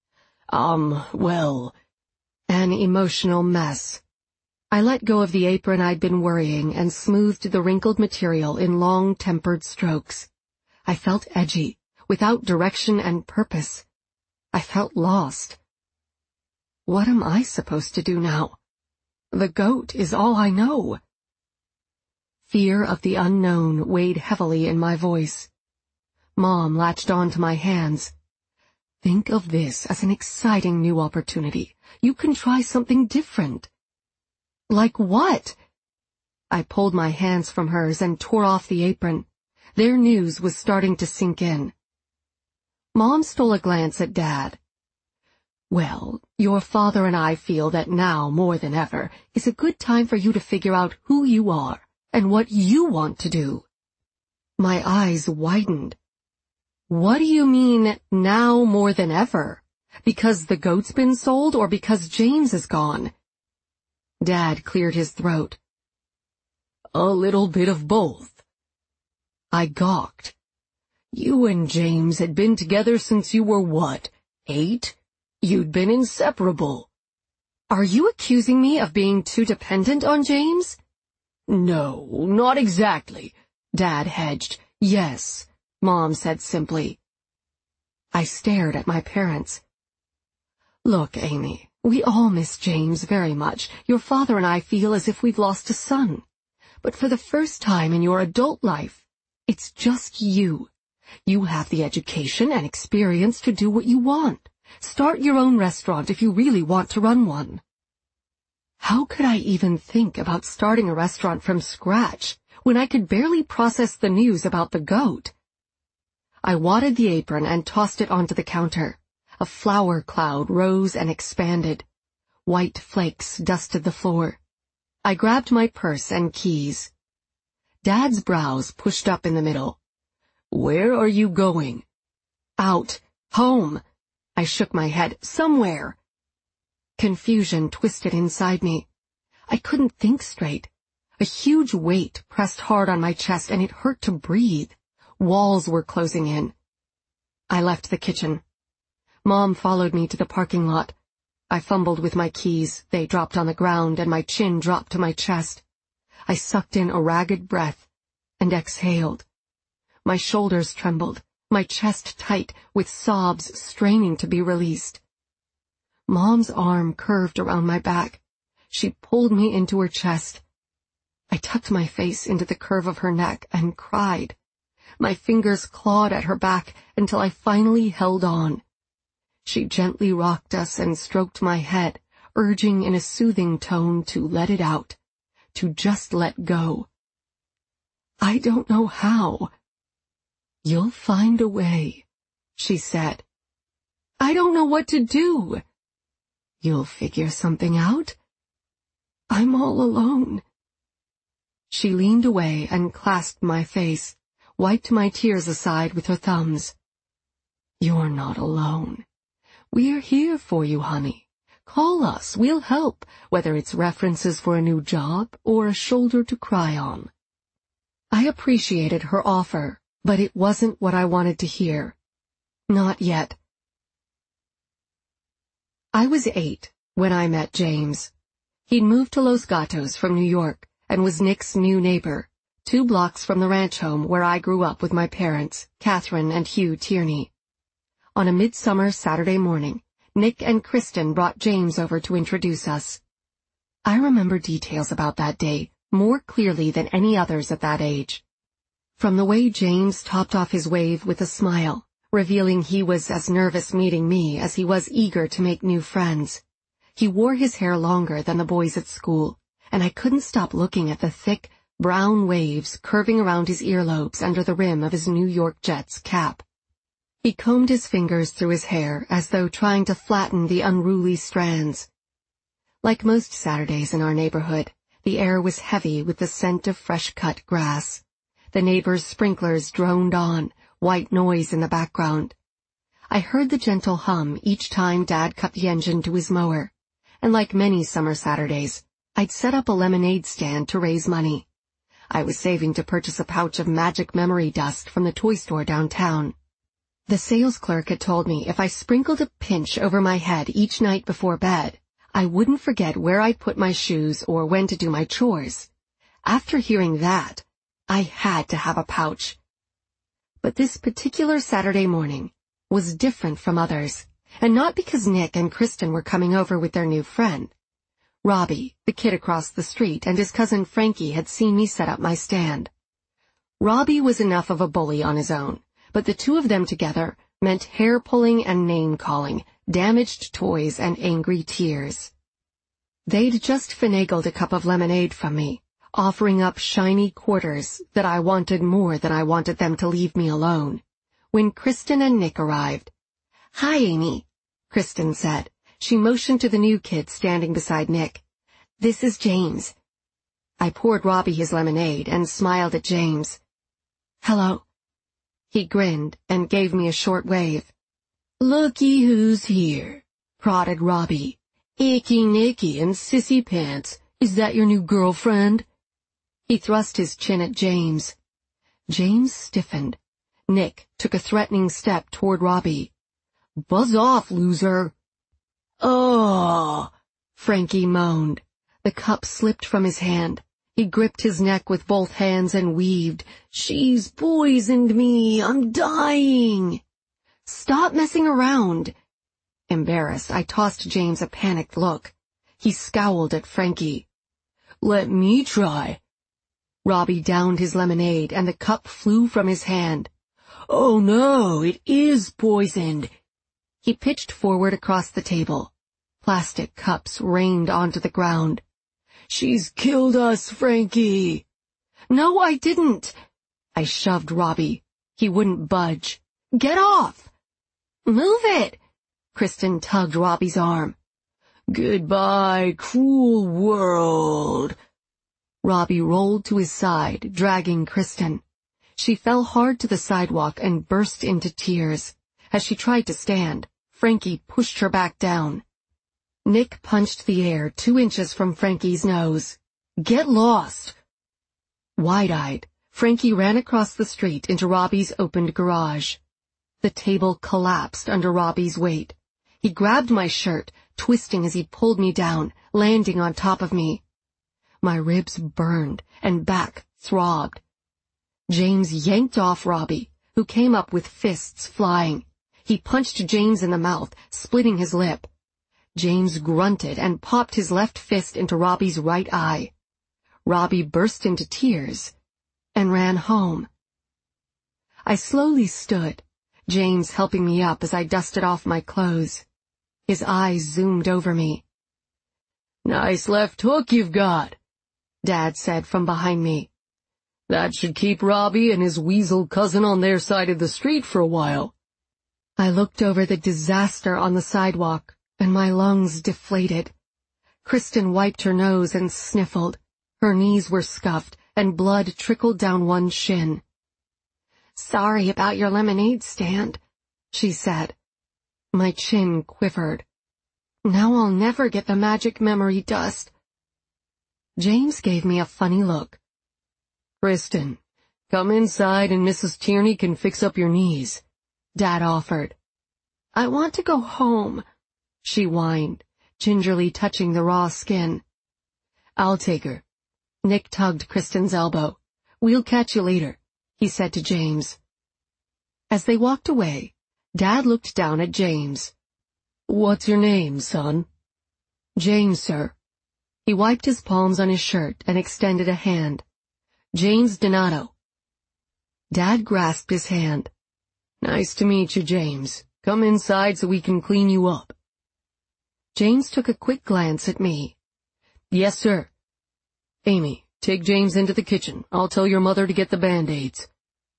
well... An emotional mess. I let go of the apron I'd been worrying and smoothed the wrinkled material in long, tempered strokes. I felt edgy, without direction and purpose. I felt lost. What am I supposed to do now? The goat is all I know. Fear of the unknown weighed heavily in my voice. Mom latched onto my hands. Think of this as an exciting new opportunity. You can try something different. Like what? I pulled my hands from hers and tore off the apron. Their news was starting to sink in. Mom stole a glance at Dad. Well, your father and I feel that now, more than ever, is a good time for you to figure out who you are and what you want to do. My eyes widened. What do you mean, now more than ever? Because the goat's been sold or because James is gone? Dad cleared his throat. A little bit of both. I gawked. You and James had been together since you were what, 8? You'd been inseparable. Are you accusing me of being too dependent on James? No, not exactly, Dad hedged. Yes, Mom said simply. I stared at my parents. Look, Amy, we all miss James very much. Your father and I feel as if we've lost a son. But for the first time in your adult life, it's just you. You have the education and experience to do what you want. Start your own restaurant if you really want to run one. How could I even think about starting a restaurant from scratch when I could barely process the news about the goat? I wadded the apron and tossed it onto the counter. A flour cloud rose and expanded. White flakes dusted the floor. I grabbed my purse and keys. Dad's brows pushed up in the middle. Where are you going? Out. Home. I shook my head. Somewhere. Confusion twisted inside me. I couldn't think straight. A huge weight pressed hard on my chest and it hurt to breathe. Walls were closing in. I left the kitchen. Mom followed me to the parking lot. I fumbled with my keys. They dropped on the ground and my chin dropped to my chest. I sucked in a ragged breath and exhaled. My shoulders trembled, my chest tight with sobs straining to be released. Mom's arm curved around my back. She pulled me into her chest. I tucked my face into the curve of her neck and cried. My fingers clawed at her back until I finally held on. She gently rocked us and stroked my head, urging in a soothing tone to let it out, to just let go. I don't know how. You'll find a way, she said. I don't know what to do. You'll figure something out. I'm all alone. She leaned away and clasped my face, wiped my tears aside with her thumbs. You're not alone. We're here for you, honey. Call us, we'll help, whether it's references for a new job or a shoulder to cry on. I appreciated her offer, but it wasn't what I wanted to hear. Not yet. I was 8, when I met James. He'd moved to Los Gatos from New York and was Nick's new neighbor, 2 blocks from the ranch home where I grew up with my parents, Catherine and Hugh Tierney. On a midsummer Saturday morning, Nick and Kristen brought James over to introduce us. I remember details about that day more clearly than any others at that age. From the way James topped off his wave with a smile, revealing he was as nervous meeting me as he was eager to make new friends. He wore his hair longer than the boys at school, and I couldn't stop looking at the thick, brown waves curving around his earlobes under the rim of his New York Jets cap. He combed his fingers through his hair as though trying to flatten the unruly strands. Like most Saturdays in our neighborhood, the air was heavy with the scent of fresh-cut grass. The neighbors' sprinklers droned on, white noise in the background. I heard the gentle hum each time Dad cut the engine to his mower, and like many summer Saturdays, I'd set up a lemonade stand to raise money. I was saving to purchase a pouch of magic memory dust from the toy store downtown. The sales clerk had told me if I sprinkled a pinch over my head each night before bed, I wouldn't forget where I'd put my shoes or when to do my chores. After hearing that, I had to have a pouch. But this particular Saturday morning was different from others, and not because Nick and Kristen were coming over with their new friend. Robbie, the kid across the street, and his cousin Frankie had seen me set up my stand. Robbie was enough of a bully on his own, but the two of them together meant hair-pulling and name-calling, damaged toys and angry tears. They'd just finagled a cup of lemonade from me, offering up shiny quarters that I wanted more than I wanted them to leave me alone, when Kristen and Nick arrived. "Hi, Amy," Kristen said. She motioned to the new kid standing beside Nick. "This is James." I poured Robbie his lemonade and smiled at James. "Hello." He grinned and gave me a short wave. "Looky who's here," prodded Robbie. "Icky Nicky and Sissy Pants, is that your new girlfriend?" He thrust his chin at James. James stiffened. Nick took a threatening step toward Robbie. "Buzz off, loser." "Oh," Frankie moaned. The cup slipped from his hand. He gripped his neck with both hands and weaved. "She's poisoned me. I'm dying." "Stop messing around." Embarrassed, I tossed James a panicked look. He scowled at Frankie. "Let me try." Robbie downed his lemonade, and the cup flew from his hand. "Oh no, it is poisoned." He pitched forward across the table. Plastic cups rained onto the ground. "She's killed us, Frankie." "No, I didn't." I shoved Robbie. He wouldn't budge. "Get off." "Move it." Kristen tugged Robbie's arm. "Goodbye, cruel world." Robbie rolled to his side, dragging Kristen. She fell hard to the sidewalk and burst into tears. As she tried to stand, Frankie pushed her back down. Nick punched the air 2 inches from Frankie's nose. "Get lost." Wide-eyed, Frankie ran across the street into Robbie's opened garage. The table collapsed under Robbie's weight. He grabbed my shirt, twisting as he pulled me down, landing on top of me. My ribs burned and back throbbed. James yanked off Robbie, who came up with fists flying. He punched James in the mouth, splitting his lip. James grunted and popped his left fist into Robbie's right eye. Robbie burst into tears and ran home. I slowly stood, James helping me up as I dusted off my clothes. His eyes zoomed over me. "Nice left hook you've got," Dad said from behind me. "That should keep Robbie and his weasel cousin on their side of the street for a while." I looked over the disaster on the sidewalk, and my lungs deflated. Kristen wiped her nose and sniffled. Her knees were scuffed, and blood trickled down one shin. "Sorry about your lemonade stand," she said. My chin quivered. Now I'll never get the magic memory dust. James gave me a funny look. "Kristen, come inside and Mrs. Tierney can fix up your knees," Dad offered. "I want to go home," she whined, gingerly touching the raw skin. "I'll take her." Nick tugged Kristen's elbow. "We'll catch you later," he said to James. As they walked away, Dad looked down at James. "What's your name, son?" "James, sir." He wiped his palms on his shirt and extended a hand. "James Donato." Dad grasped his hand. "Nice to meet you, James. Come inside so we can clean you up." James took a quick glance at me. "Yes, sir." "Amy, take James into the kitchen. I'll tell your mother to get the Band-Aids."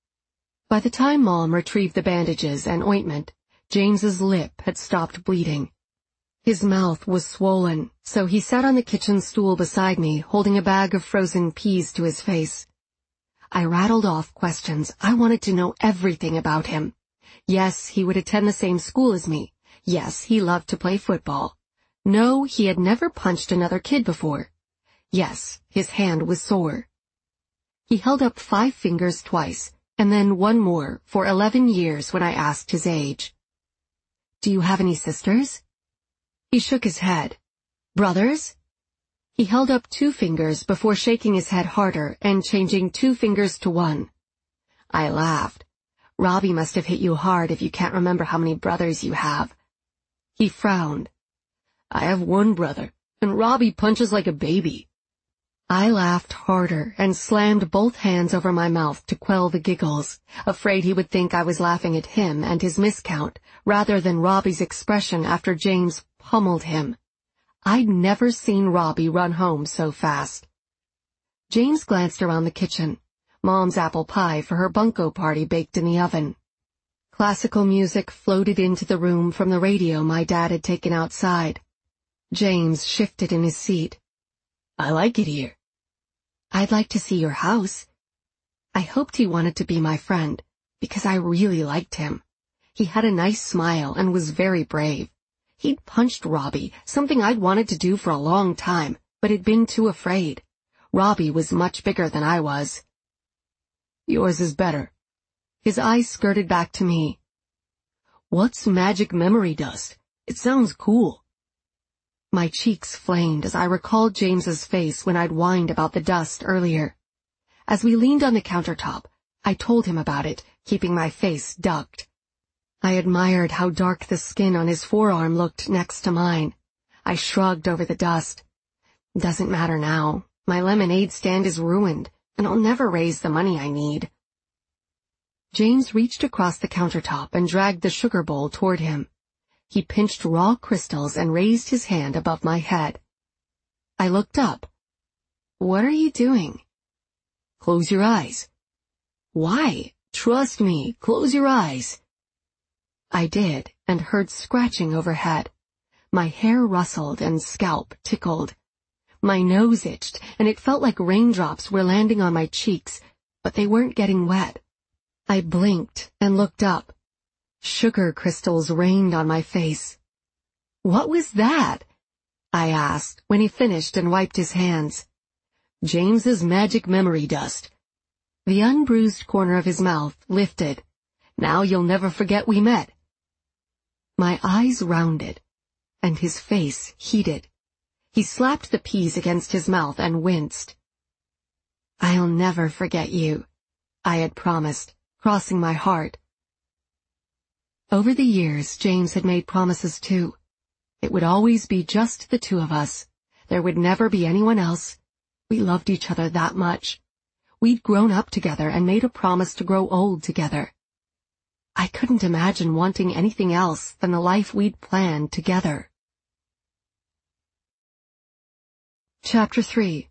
By the time Mom retrieved the bandages and ointment, James's lip had stopped bleeding. His mouth was swollen, so he sat on the kitchen stool beside me, holding a bag of frozen peas to his face. I rattled off questions. I wanted to know everything about him. Yes, he would attend the same school as me. Yes, he loved to play football. No, he had never punched another kid before. Yes, his hand was sore. He held up 5 fingers twice, and then one more for 11 years when I asked his age. "Do you have any sisters?" He shook his head. "Brothers?" He held up 2 fingers before shaking his head harder and changing 2 fingers to 1. I laughed. "Robbie must have hit you hard if you can't remember how many brothers you have." He frowned. "I have 1 brother, and Robbie punches like a baby." I laughed harder and slammed both hands over my mouth to quell the giggles, afraid he would think I was laughing at him and his miscount, rather than Robbie's expression after James pummeled him. I'd never seen Robbie run home so fast. James glanced around the kitchen. Mom's apple pie for her bunco party baked in the oven. Classical music floated into the room from the radio my dad had taken outside. James shifted in his seat. "I like it here." "I'd like to see your house." I hoped he wanted to be my friend, because I really liked him. He had a nice smile and was very brave. He'd punched Robbie, something I'd wanted to do for a long time, but had been too afraid. Robbie was much bigger than I was. "Yours is better." His eyes skirted back to me. "What's magic memory dust? It sounds cool." My cheeks flamed as I recalled James's face when I'd whined about the dust earlier. As we leaned on the countertop, I told him about it, keeping my face ducked. I admired how dark the skin on his forearm looked next to mine. I shrugged over the dust. "Doesn't matter now. My lemonade stand is ruined, and I'll never raise the money I need." James reached across the countertop and dragged the sugar bowl toward him. He pinched raw crystals and raised his hand above my head. I looked up. "What are you doing?" "Close your eyes." "Why?" "Trust me, close your eyes." I did, and heard scratching overhead. My hair rustled and scalp tickled. My nose itched, and it felt like raindrops were landing on my cheeks, but they weren't getting wet. I blinked and looked up. Sugar crystals rained on my face. "What was that?" I asked when he finished and wiped his hands. "James's magic memory dust." The unbruised corner of his mouth lifted. "Now you'll never forget we met." My eyes rounded, and his face heated. He slapped the peas against his mouth and winced. "I'll never forget you," I had promised, crossing my heart. Over the years, James had made promises too. It would always be just the 2 of us. There would never be anyone else. We loved each other that much. We'd grown up together and made a promise to grow old together. I couldn't imagine wanting anything else than the life we'd planned together. Chapter 3.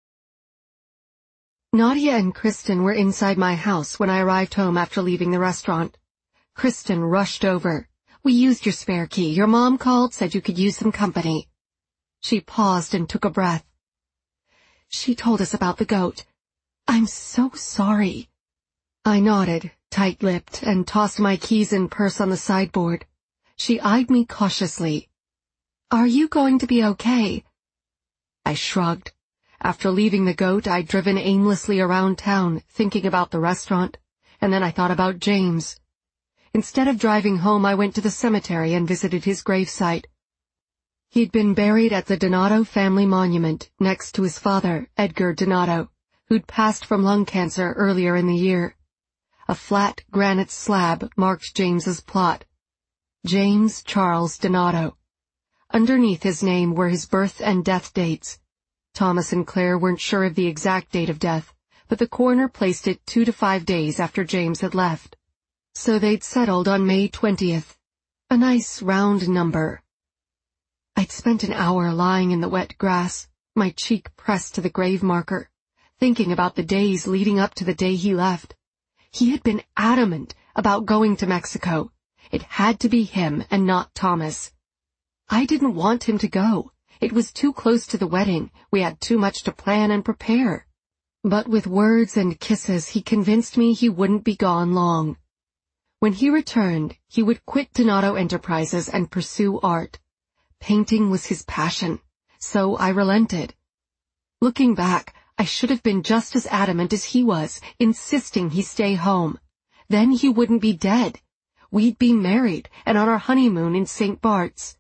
Nadia and Kristen were inside my house when I arrived home after leaving the restaurant. Kristen rushed over. "We used your spare key. Your mom called, said you could use some company." She paused and took a breath. "She told us about the goat. I'm so sorry." I nodded, tight-lipped, and tossed my keys and purse on the sideboard. She eyed me cautiously. "Are you going to be okay?" I shrugged. After leaving the goat, I'd driven aimlessly around town, thinking about the restaurant, and then I thought about James. Instead of driving home, I went to the cemetery and visited his gravesite. He'd been buried at the Donato family monument next to his father, Edgar Donato, who'd passed from lung cancer earlier in the year. A flat granite slab marked James's plot. James Charles Donato. Underneath his name were his birth and death dates. Thomas and Claire weren't sure of the exact date of death, but the coroner placed it 2 to 5 days after James had left. So they'd settled on May 20th. A nice round number. I'd spent an hour lying in the wet grass, my cheek pressed to the grave marker, thinking about the days leading up to the day he left. He had been adamant about going to Mexico. It had to be him and not Thomas. I didn't want him to go. It was too close to the wedding. We had too much to plan and prepare. But with words and kisses, he convinced me he wouldn't be gone long. When he returned, he would quit Donato Enterprises and pursue art. Painting was his passion, so I relented. Looking back, I should have been just as adamant as he was, insisting he stay home. Then he wouldn't be dead. We'd be married and on our honeymoon in St. Bart's.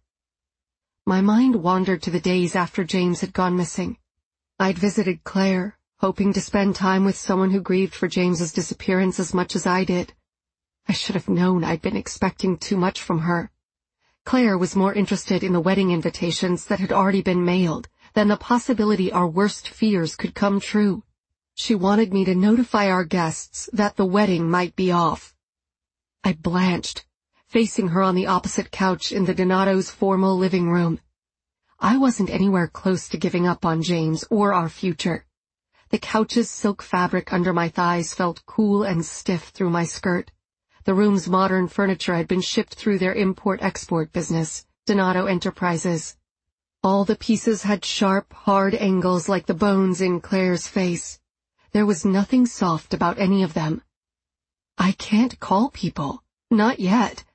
My mind wandered to the days after James had gone missing. I'd visited Claire, hoping to spend time with someone who grieved for James's disappearance as much as I did. I should have known I'd been expecting too much from her. Claire was more interested in the wedding invitations that had already been mailed than the possibility our worst fears could come true. She wanted me to notify our guests that the wedding might be off. I blanched, facing her on the opposite couch in the Donato's formal living room. I wasn't anywhere close to giving up on James or our future. The couch's silk fabric under my thighs felt cool and stiff through my skirt. The room's modern furniture had been shipped through their import-export business, Donato Enterprises. All the pieces had sharp, hard angles like the bones in Claire's face. There was nothing soft about any of them. I can't call people. Not yet.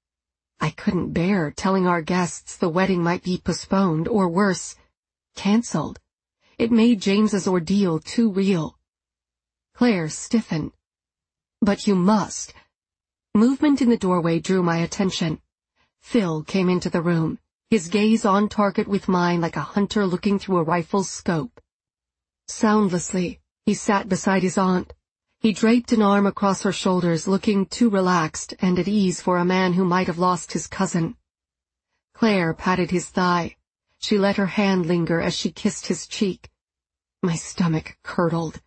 I couldn't bear telling our guests the wedding might be postponed, or worse, canceled. It made James's ordeal too real. Claire stiffened. But you must. Movement in the doorway drew my attention. Phil came into the room, his gaze on target with mine like a hunter looking through a rifle's scope. Soundlessly, he sat beside his aunt. He draped an arm across her shoulders, looking too relaxed and at ease for a man who might have lost his cousin. Claire patted his thigh. She let her hand linger as she kissed his cheek. My stomach curdled.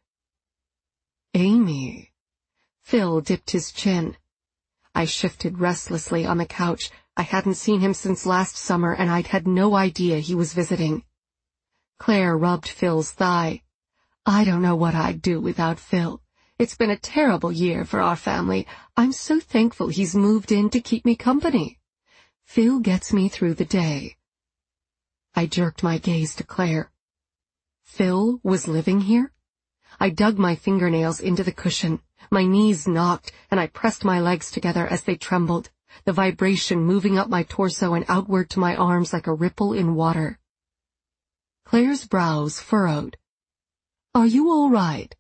Amy. Phil dipped his chin. I shifted restlessly on the couch. I hadn't seen him since last summer, and I'd had no idea he was visiting. Claire rubbed Phil's thigh. I don't know what I'd do without Phil. It's been a terrible year for our family. I'm so thankful he's moved in to keep me company. Phil gets me through the day. I jerked my gaze to Claire. Phil was living here? I dug my fingernails into the cushion. My knees knocked, and I pressed my legs together as they trembled, the vibration moving up my torso and outward to my arms like a ripple in water. Claire's brows furrowed. Are you all right?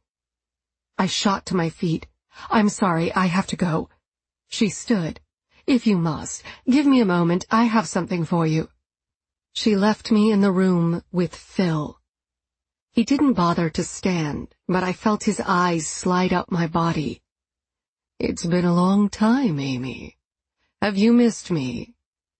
I shot to my feet. I'm sorry, I have to go. She stood. If you must, give me a moment, I have something for you. She left me in the room with Phil. He didn't bother to stand, but I felt his eyes slide up my body. It's been a long time, Amy. Have you missed me?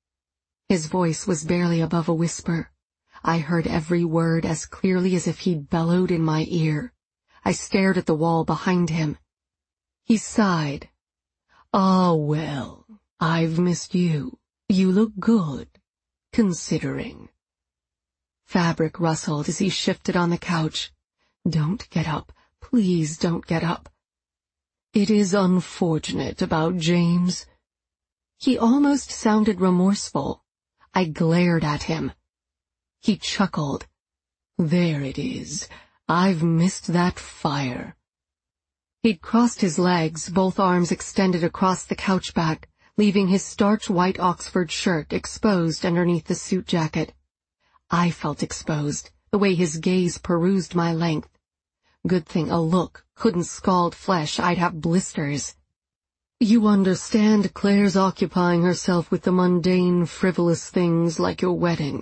His voice was barely above a whisper. I heard every word as clearly as if he'd bellowed in my ear. I stared at the wall behind him. He sighed. Ah, well, I've missed you. You look good, considering. Fabric rustled as he shifted on the couch. Don't get up. Please don't get up. It is unfortunate about James. He almost sounded remorseful. I glared at him. He chuckled. There it is. I've missed that fire. He'd crossed his legs, both arms extended across the couch back, leaving his starch white Oxford shirt exposed underneath the suit jacket. I felt exposed, the way his gaze perused my length. Good thing a look couldn't scald flesh, I'd have blisters. You understand Claire's occupying herself with the mundane, frivolous things like your wedding.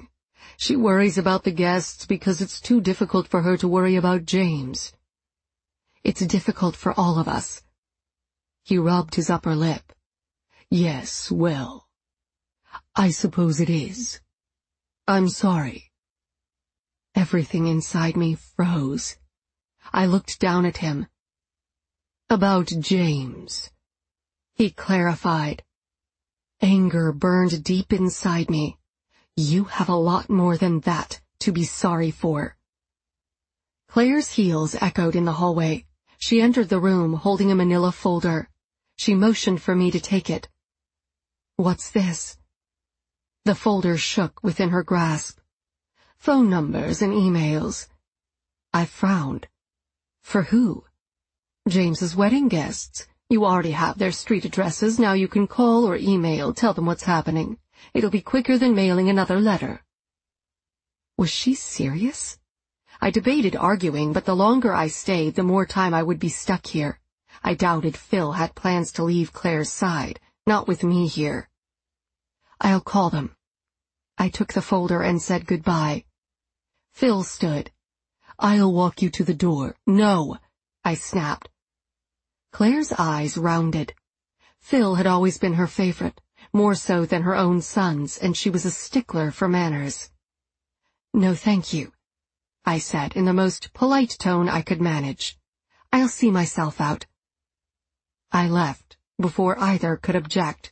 She worries about the guests because it's too difficult for her to worry about James. It's difficult for all of us. He rubbed his upper lip. Yes, well, I suppose it is. I'm sorry. Everything inside me froze. I looked down at him. About James, he clarified. Anger burned deep inside me. You have a lot more than that to be sorry for. Claire's heels echoed in the hallway. She entered the room holding a manila folder. She motioned for me to take it. What's this? The folder shook within her grasp. Phone numbers and emails. I frowned. For who? James's wedding guests. You already have their street addresses. Now you can call or email, tell them what's happening. It'll be quicker than mailing another letter. Was she serious? I debated arguing, but the longer I stayed, the more time I would be stuck here. I doubted Phil had plans to leave Claire's side, not with me here. I'll call them. I took the folder and said goodbye. Phil stood. I'll walk you to the door. No, I snapped. Claire's eyes rounded. Phil had always been her favorite, more so than her own son's, and she was a stickler for manners. No, thank you, I said in the most polite tone I could manage. I'll see myself out. I left before either could object.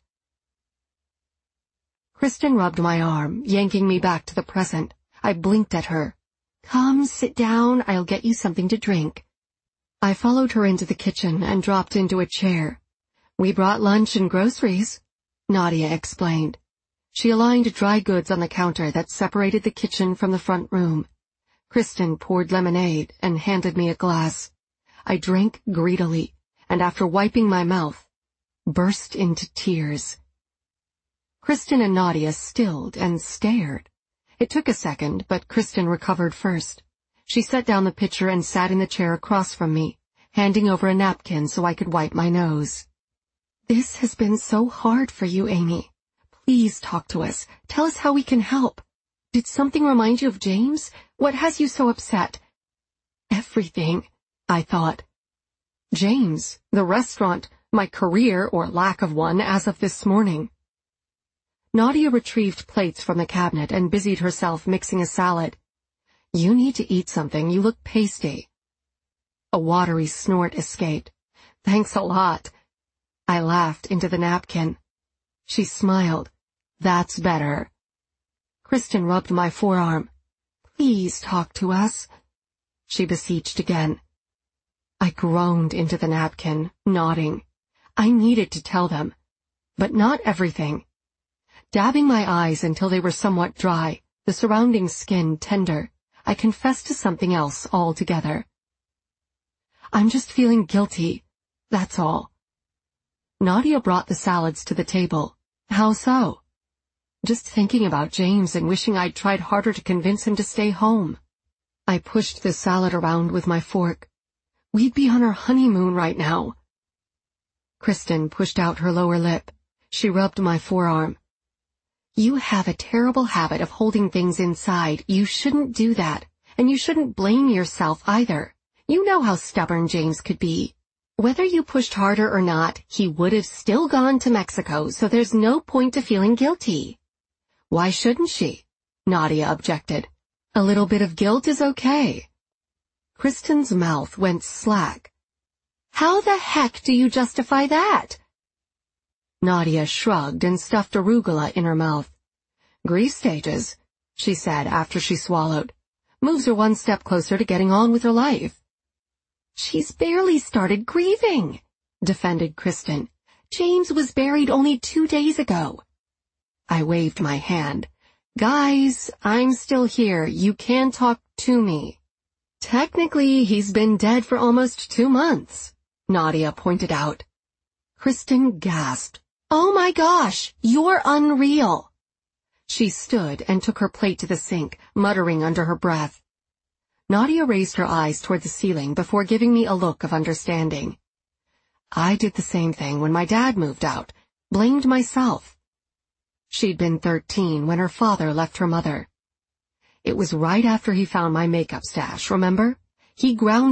Kristen rubbed my arm, yanking me back to the present. I blinked at her. Come, sit down, I'll get you something to drink. I followed her into the kitchen and dropped into a chair. We brought lunch and groceries, Nadia explained. She aligned dry goods on the counter that separated the kitchen from the front room. Kristen poured lemonade and handed me a glass. I drank greedily, and after wiping my mouth, burst into tears. Kristen and Nadia stilled and stared. It took a second, but Kristen recovered first. She set down the pitcher and sat in the chair across from me, handing over a napkin so I could wipe my nose. This has been so hard for you, Amy. Please talk to us. Tell us how we can help. Did something remind you of James? What has you so upset? Everything, I thought. James, the restaurant, my career or lack of one as of this morning. Nadia retrieved plates from the cabinet and busied herself mixing a salad. You need to eat something. You look pasty. A watery snort escaped. Thanks a lot. I laughed into the napkin. She smiled. That's better. Kristen rubbed my forearm. Please talk to us, she beseeched again. I groaned into the napkin, nodding. I needed to tell them, but not everything. Dabbing my eyes until they were somewhat dry, the surrounding skin tender, I confessed to something else altogether. I'm just feeling guilty, that's all. Nadia brought the salads to the table. How so? Just thinking about James and wishing I'd tried harder to convince him to stay home. I pushed the salad around with my fork. We'd be on our honeymoon right now. Kristen pushed out her lower lip. She rubbed my forearm. You have a terrible habit of holding things inside. You shouldn't do that. And you shouldn't blame yourself either. You know how stubborn James could be. Whether you pushed harder or not, he would have still gone to Mexico, so there's no point to feeling guilty. Why shouldn't she? Nadia objected. A little bit of guilt is okay. Kristen's mouth went slack. How the heck do you justify that? Nadia shrugged and stuffed arugula in her mouth. Grief stages, she said after she swallowed. Moves her one step closer to getting on with her life. She's barely started grieving, defended Kristen. James was buried only 2 days ago. I waved my hand. Guys, I'm still here. You can talk to me. Technically, he's been dead for almost 2 months, Nadia pointed out. Kristen gasped. Oh my gosh, you're unreal. She stood and took her plate to the sink, muttering under her breath. Nadia raised her eyes toward the ceiling before giving me a look of understanding. I did the same thing when my dad moved out, blamed myself. She'd been 13 when her father left her mother. It was right after he found my makeup stash, remember? He ground